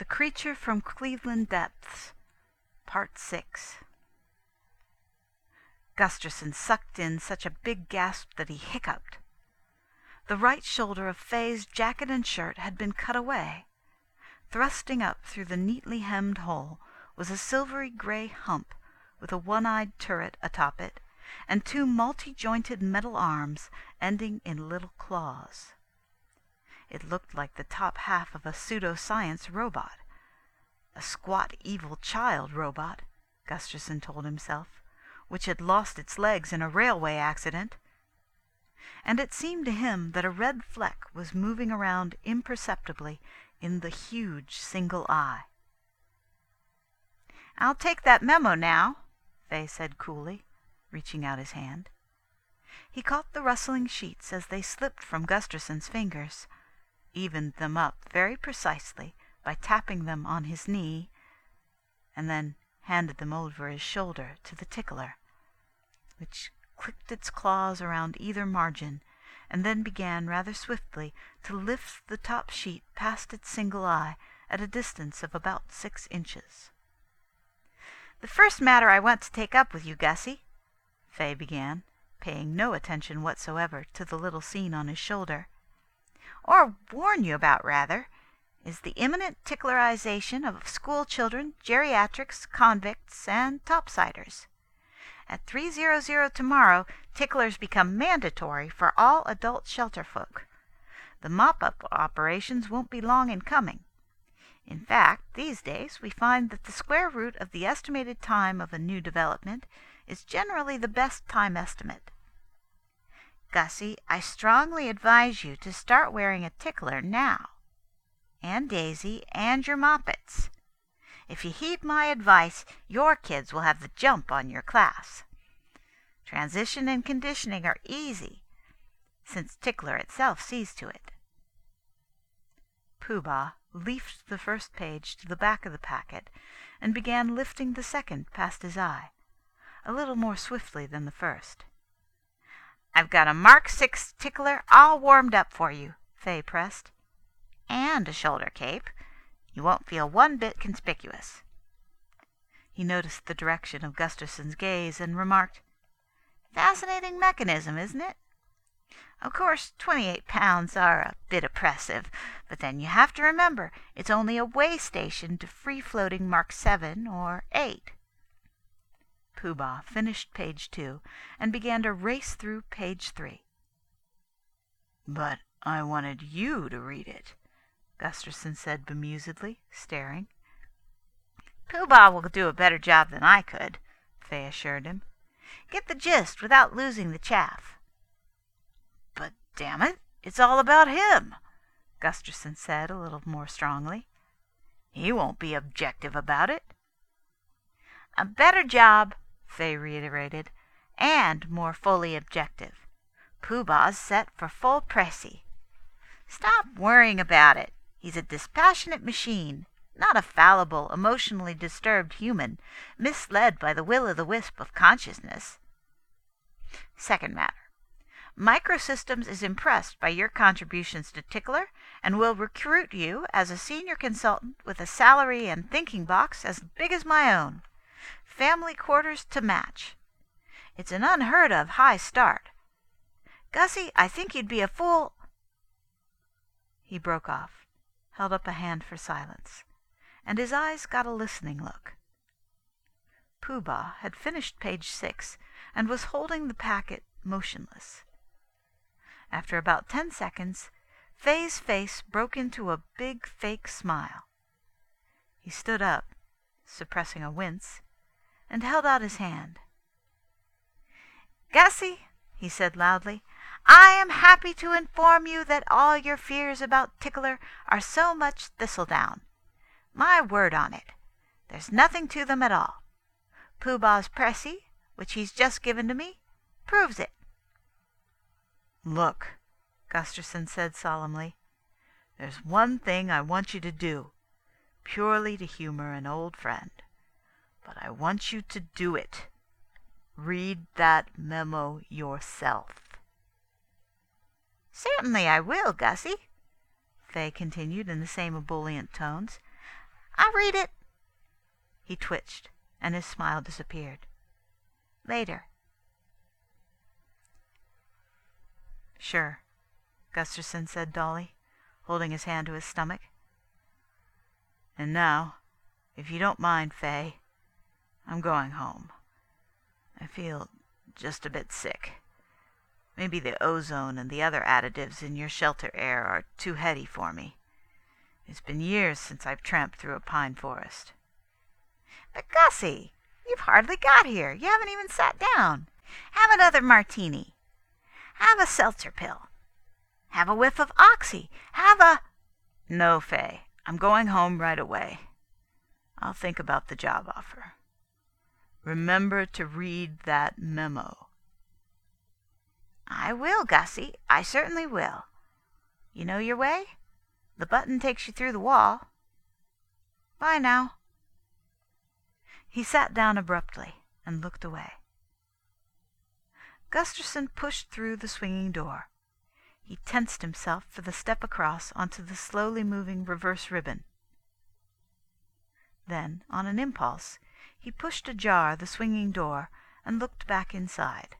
The Creature from Cleveland Depths, Part 6. Gusterson sucked in such a big gasp that he hiccuped. The right shoulder of Faye's jacket and shirt had been cut away. Thrusting up through the neatly hemmed hole was a silvery gray hump with a one-eyed turret atop it, and two multi-jointed metal arms ending in little claws. It looked like the top half of a pseudo-science robot. A squat, evil child robot, Gusterson told himself, which had lost its legs in a railway accident. And it seemed to him that a red fleck was moving around imperceptibly in the huge single eye. "I'll take that memo now," Faye said coolly, reaching out his hand. He caught the rustling sheets as they slipped from Gusterson's fingers, evened them up very precisely by tapping them on his knee, and then handed them over his shoulder to the tickler, which clicked its claws around either margin, and then began rather swiftly to lift the top sheet past its single eye at a distance of about 6 inches. "The first matter I want to take up with you, Gussie," Faye began, paying no attention whatsoever to the little scene on his shoulder, "or warn you about, rather, is the imminent ticklerization of school children, geriatrics, convicts, and topsiders. At 3:00 tomorrow, ticklers become mandatory for all adult shelter folk. The mop-up operations won't be long in coming. In fact, these days we find that the square root of the estimated time of a new development is generally the best time estimate. Gussie, I strongly advise you to start wearing a tickler now. And Daisy, and your moppets. If you heed my advice, your kids will have the jump on your class. Transition and conditioning are easy, since Tickler itself sees to it." Pooh Bah leafed the first page to the back of the packet and began lifting the second past his eye, a little more swiftly than the first. "I've got a Mark 6 tickler all warmed up for you," Faye pressed. "And a shoulder cape. You won't feel one bit conspicuous." He noticed the direction of Gusterson's gaze and remarked, "Fascinating mechanism, isn't it? Of course, 28 pounds are a bit oppressive, but then you have to remember it's only a way station to free-floating Mark 7 or 8. Pooh Bah finished page 2 and began to race through page 3. "But I wanted you to read it," Gusterson said bemusedly, staring. "Pooh Bah will do a better job than I could," Faye assured him. "Get the gist without losing the chaff." "But damn it, it's all about him," Gusterson said a little more strongly. "He won't be objective about it." "A better job," Faye reiterated, "and more fully objective. Pooh Bah's set for full pressy. Stop worrying about it. He's a dispassionate machine, not a fallible, emotionally disturbed human, misled by the will-o'-the-wisp of consciousness. Second matter. Microsystems is impressed by your contributions to Tickler and will recruit you as a senior consultant with a salary and thinking box as big as my own. Family quarters to match. It's an unheard-of high start. Gussie, I think you'd be a fool—" He broke off, held up a hand for silence, and his eyes got a listening look. Pooh Bah had finished page 6 and was holding the packet motionless. After about 10 seconds, Faye's face broke into a big fake smile. He stood up, suppressing a wince, and held out his hand. "Gussie," he said loudly, "I am happy to inform you that all your fears about Tickler are so much thistledown. My word on it, there's nothing to them at all. Pooh Bah's pressy, which he's just given to me, proves it." "Look," Gusterson said solemnly, "there's one thing I want you to do, purely to humor an old friend. But I want you to do it. Read that memo yourself." "Certainly I will, Gussie," Faye continued in the same ebullient tones. I'll read it." He twitched, and his smile disappeared. "Later." "Sure," Gustafson said dully, holding his hand to his stomach. "And now, if you don't mind, Fay, I'm going home. I feel just a bit sick. Maybe the ozone and the other additives in your shelter air are too heady for me. It's been years since I've tramped through a pine forest." "But Gussie, you've hardly got here. You haven't even sat down. Have another martini. Have a seltzer pill. Have a whiff of oxy. Have a—" "No, Fay. I'm going home right away. I'll think about the job offer. Remember to read that memo." "I will, Gussie. I certainly will. You know your way? The button takes you through the wall. Bye now." He sat down abruptly and looked away. Gustafson pushed through the swinging door. He tensed himself for the step across onto the slowly moving reverse ribbon. Then, on an impulse, he pushed ajar the swinging door and looked back inside.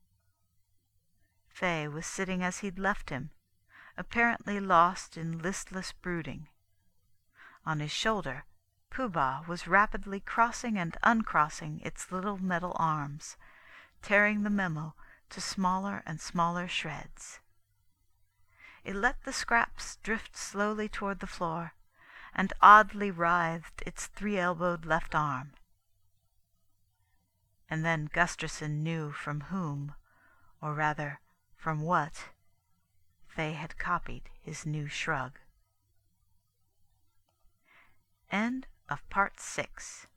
Fay was sitting as he'd left him, apparently lost in listless brooding. On his shoulder, Pooh-Bah was rapidly crossing and uncrossing its little metal arms, tearing the memo to smaller and smaller shreds. It let the scraps drift slowly toward the floor, and oddly writhed its three-elbowed left arm. And then Gustafson knew from whom, or rather from what, Fay had copied his new shrug. End of Part 6.